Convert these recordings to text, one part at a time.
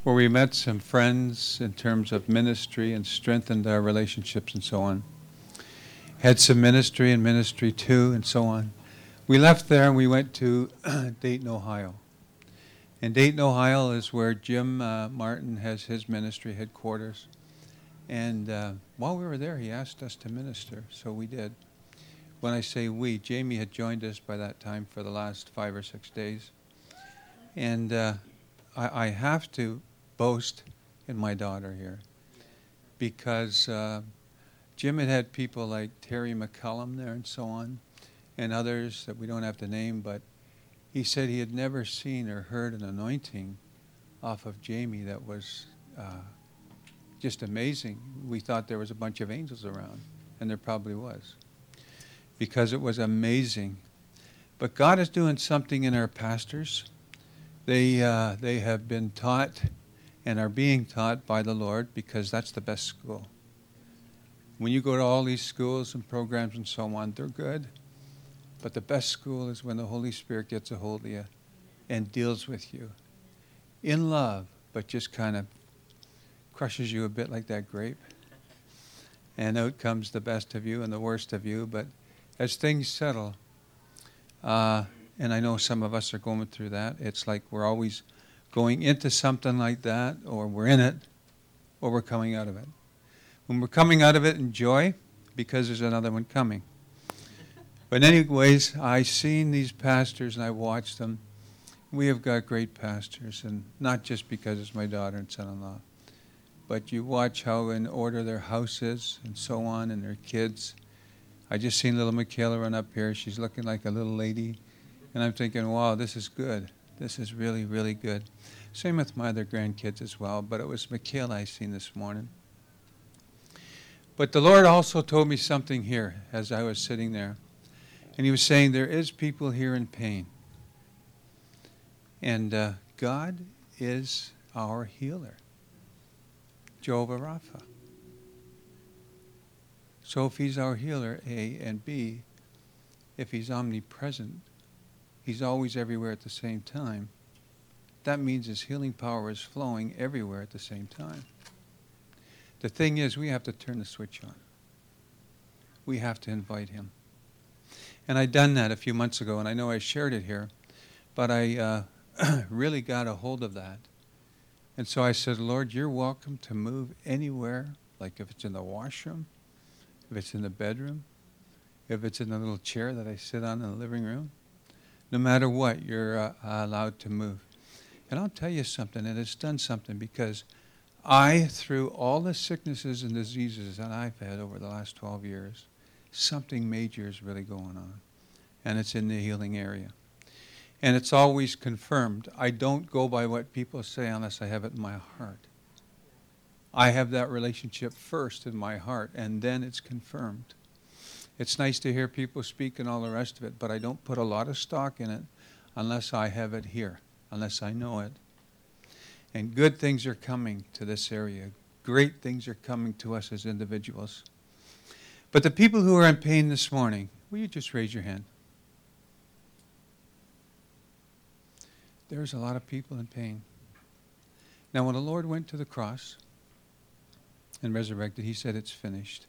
where we met some friends in terms of ministry and strengthened our relationships and so on. Had some ministry and ministry too and so on. We left there and we went to Dayton, Ohio. And Dayton, Ohio is where Jim Martin has his ministry headquarters. And while we were there, he asked us to minister, so we did. When I say we, Jamie had joined us by that time for the last 5 or 6 days. And I have to boast in my daughter here because Jim had people like Terry McCullum there and so on, and others that we don't have to name, but he said he had never seen or heard an anointing off of Jamie that was just amazing. We thought there was a bunch of angels around, and there probably was, because it was amazing. But God is doing something in our pastors. They have been taught and are being taught by the Lord, because that's the best school. When you go to all these schools and programs and so on, they're good. But the best school is when the Holy Spirit gets a hold of you and deals with you in love, but just kind of crushes you a bit like that grape. And out comes the best of you and the worst of you. But as things settle, and I know some of us are going through that, it's like we're always going into something like that, or we're in it, or we're coming out of it. When we're coming out of it, enjoy, because there's another one coming. But anyways, I seen these pastors and I watched them. We have got great pastors, and not just because it's my daughter and son-in-law, but you watch how in order their house is and so on, and their kids. I just seen little Michaela run up here. She's looking like a little lady, and I'm thinking, wow, this is good. This is really, really good. Same with my other grandkids as well, but it was Michaela I seen this morning. But the Lord also told me something here as I was sitting there. And he was saying there is people here in pain. And God is our healer. Jehovah Rapha. So if he's our healer, A, and B, if he's omnipresent, he's always everywhere at the same time, that means his healing power is flowing everywhere at the same time. The thing is, we have to turn the switch on. We have to invite him. And I'd done that a few months ago, and I know I shared it here, but I really got a hold of that. And so I said, Lord, you're welcome to move anywhere, like if it's in the washroom, if it's in the bedroom, if it's in the little chair that I sit on in the living room. No matter what, you're allowed to move. And I'll tell you something, and it's done something, because through all the sicknesses and diseases that I've had over the last 12 years, something major is really going on. And it's in the healing area. And it's always confirmed. I don't go by what people say unless I have it in my heart. I have that relationship first in my heart, and then it's confirmed. It's nice to hear people speak and all the rest of it, but I don't put a lot of stock in it unless I have it here, unless I know it. And good things are coming to this area. Great things are coming to us as individuals. But the people who are in pain this morning, will you just raise your hand? There's a lot of people in pain. Now, when the Lord went to the cross and resurrected, he said, it's finished.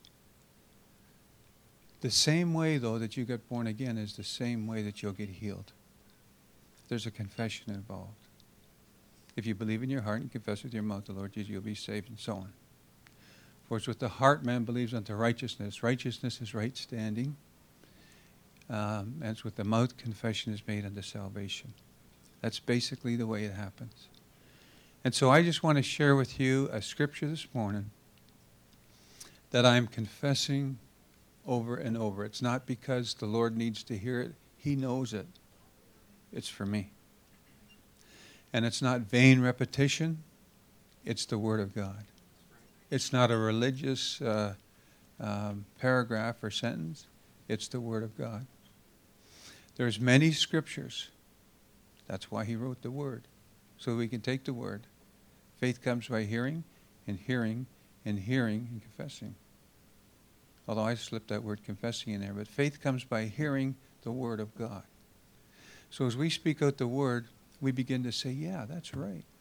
The same way, though, that you got born again is the same way that you'll get healed. There's a confession involved. If you believe in your heart and confess with your mouth the Lord Jesus, you'll be saved, and so on. For it's with the heart man believes unto righteousness. Righteousness is right standing. And it's with the mouth confession is made unto salvation. That's basically the way it happens. And so I just want to share with you a scripture this morning that I'm confessing over and over. It's not because the Lord needs to hear it. He knows it. It's for me. And it's not vain repetition. It's the Word of God. It's not a religious paragraph or sentence. It's the Word of God. There's many scriptures. That's why he wrote the Word, so we can take the Word. Faith comes by hearing, and hearing, and hearing, and confessing. Although I slipped that word confessing in there, but faith comes by hearing the Word of God. So as we speak out the Word, we begin to say, yeah, that's right.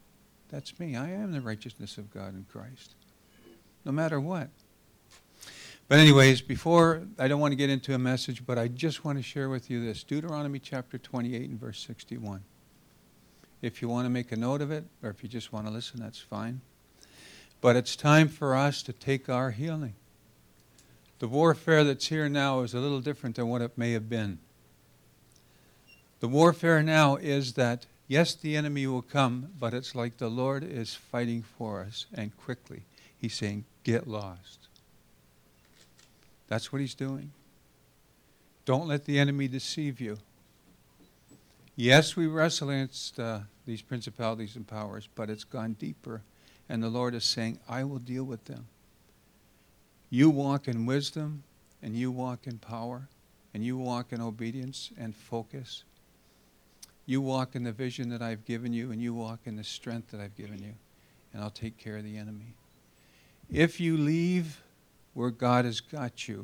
That's me. I am the righteousness of God in Christ, no matter what. But anyways, I don't want to get into a message, but I just want to share with you this. Deuteronomy chapter 28 and verse 61. If you want to make a note of it, or if you just want to listen, that's fine. But it's time for us to take our healing. The warfare that's here now is a little different than what it may have been. The warfare now is that, yes, the enemy will come, but it's like the Lord is fighting for us, and quickly. He's saying, get lost. That's what he's doing. Don't let the enemy deceive you. Yes, we wrestle against these principalities and powers, but it's gone deeper. And the Lord is saying, I will deal with them. You walk in wisdom, and you walk in power, and you walk in obedience and focus. You walk in the vision that I've given you, and you walk in the strength that I've given you, and I'll take care of the enemy. If you leave where God has got you,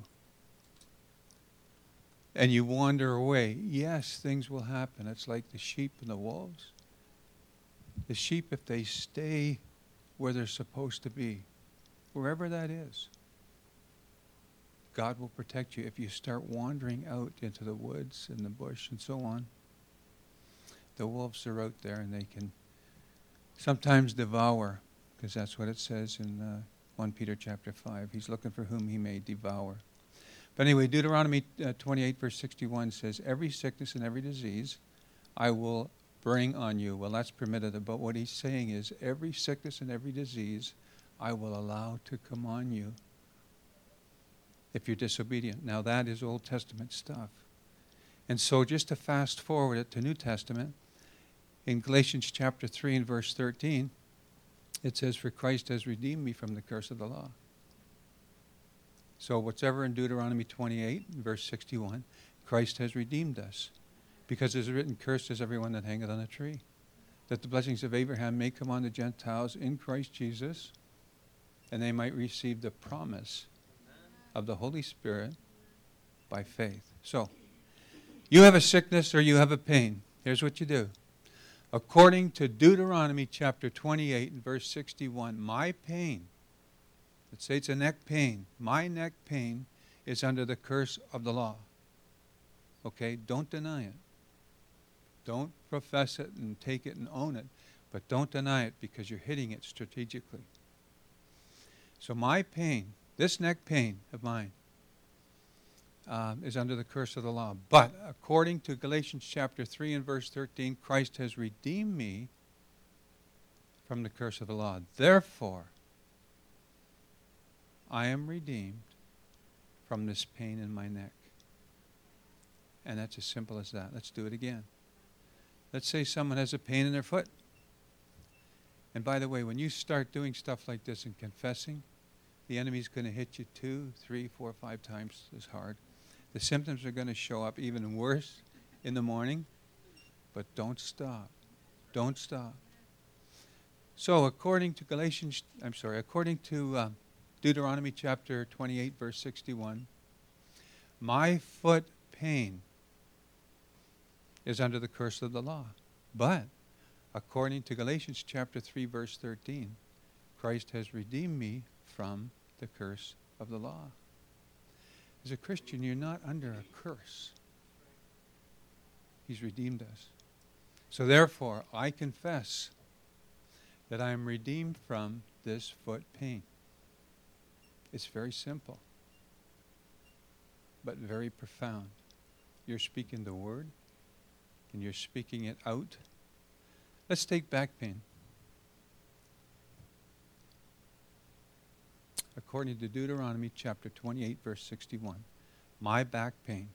and you wander away, yes, things will happen. It's like the sheep and the wolves. The sheep, if they stay where they're supposed to be, wherever that is, God will protect you. If you start wandering out into the woods and the bush and so on, the wolves are out there and they can sometimes devour, because that's what it says in 1 Peter chapter 5. He's looking for whom he may devour. But anyway, Deuteronomy 28 verse 61 says, every sickness and every disease I will bring on you. Well, that's permitted, but what he's saying is every sickness and every disease I will allow to come on you if you're disobedient. Now that is Old Testament stuff. And so just to fast forward it to New Testament, in Galatians chapter 3 and verse 13, it says, for Christ has redeemed me from the curse of the law. So whatever in Deuteronomy 28 and verse 61, Christ has redeemed us. Because it is written, cursed is everyone that hangeth on a tree, that the blessings of Abraham may come on the Gentiles in Christ Jesus, and they might receive the promise of the Holy Spirit by faith. So, you have a sickness or you have a pain. Here's what you do. According to Deuteronomy chapter 28 and verse 61, my pain, let's say it's a neck pain, my neck pain is under the curse of the law. Okay, don't deny it. Don't profess it and take it and own it, but don't deny it because you're hitting it strategically. So my pain, this neck pain of mine, is under the curse of the law. But according to Galatians chapter 3 and verse 13, Christ has redeemed me from the curse of the law. Therefore, I am redeemed from this pain in my neck. And that's as simple as that. Let's do it again. Let's say someone has a pain in their foot. And by the way, when you start doing stuff like this and confessing, the enemy's going to hit you 2, 3, 4, 5 times as hard. The symptoms are going to show up even worse in the morning, but don't stop. Don't stop. So according to Deuteronomy chapter 28, verse 61, my foot pain is under the curse of the law. But according to Galatians chapter 3, verse 13, Christ has redeemed me from the curse of the law. As a Christian, you're not under a curse. He's redeemed us. So therefore, I confess that I am redeemed from this foot pain. It's very simple, but very profound. You're speaking the word, and you're speaking it out. Let's take back pain. According to Deuteronomy chapter 28, verse 61, my back pain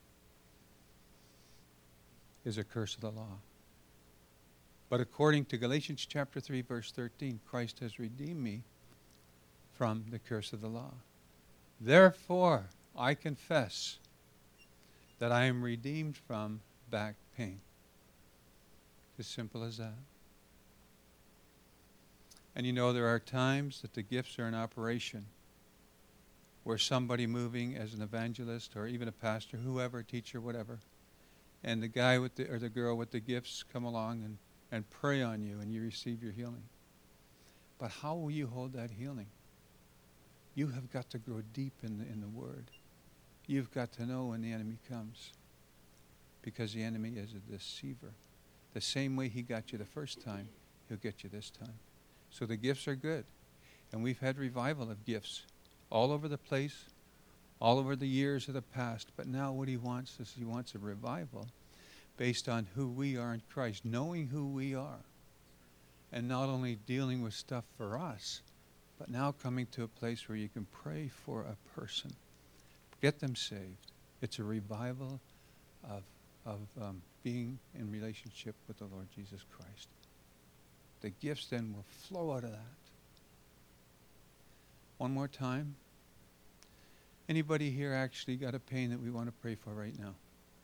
is a curse of the law. But according to Galatians chapter 3, verse 13, Christ has redeemed me from the curse of the law. Therefore, I confess that I am redeemed from back pain. As simple as that. And you know, there are times that the gifts are in operation where somebody moving as an evangelist or even a pastor, whoever, teacher, whatever, and the guy with or the girl with the gifts come along and pray on you and you receive your healing. But how will you hold that healing? You have got to grow deep in the Word. You've got to know when the enemy comes, because the enemy is a deceiver. The same way he got you the first time, he'll get you this time. So the gifts are good. And we've had revival of gifts all over the place, all over the years of the past. But now what he wants is he wants a revival based on who we are in Christ, knowing who we are. And not only dealing with stuff for us, but now coming to a place where you can pray for a person, get them saved. It's a revival of being in relationship with the Lord Jesus Christ. The gifts then will flow out of that. One more time. Anybody here actually got a pain that we want to pray for right now?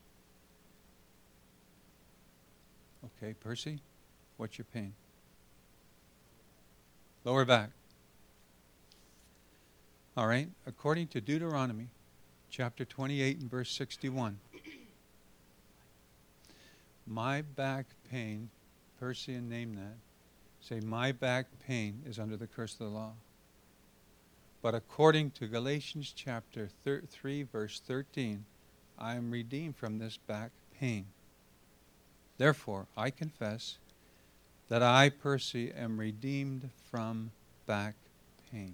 Okay, Percy, what's your pain? Lower back. All right, according to Deuteronomy chapter 28 and verse 61, my back pain, Percy, and name that, say, my back pain is under the curse of the law. But according to Galatians chapter 3, verse 13, I am redeemed from this back pain. Therefore, I confess that I, Percy, am redeemed from back pain.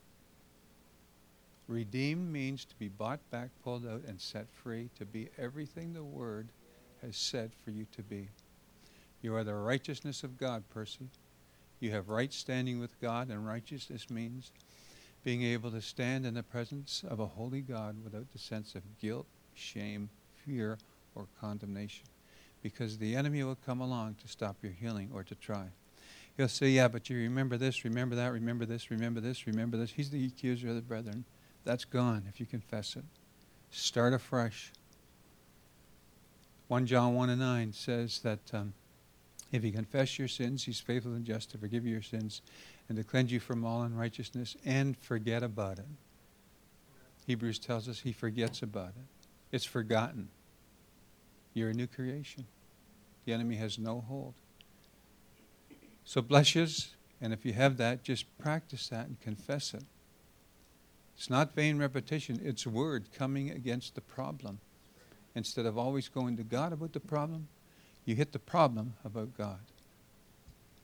Redeemed means to be bought back, pulled out, and set free, to be everything the Word has said for you to be. You are the righteousness of God, Percy. You have right standing with God, and righteousness means being able to stand in the presence of a holy God without the sense of guilt, shame, fear, or condemnation. Because the enemy will come along to stop your healing or to try. He'll say, yeah, but you remember this, remember that, remember this, remember this, remember this. He's the accuser of the brethren. That's gone if you confess it. Start afresh. 1 John 1 and 9 says that if you confess your sins, he's faithful and just to forgive you your sins and to cleanse you from all unrighteousness and forget about it. Hebrews tells us he forgets about it. It's forgotten. You're a new creation. The enemy has no hold. So bless yous, and if you have that, just practice that and confess it. It's not vain repetition. It's word coming against the problem. Instead of always going to God about the problem, you hit the problem about God.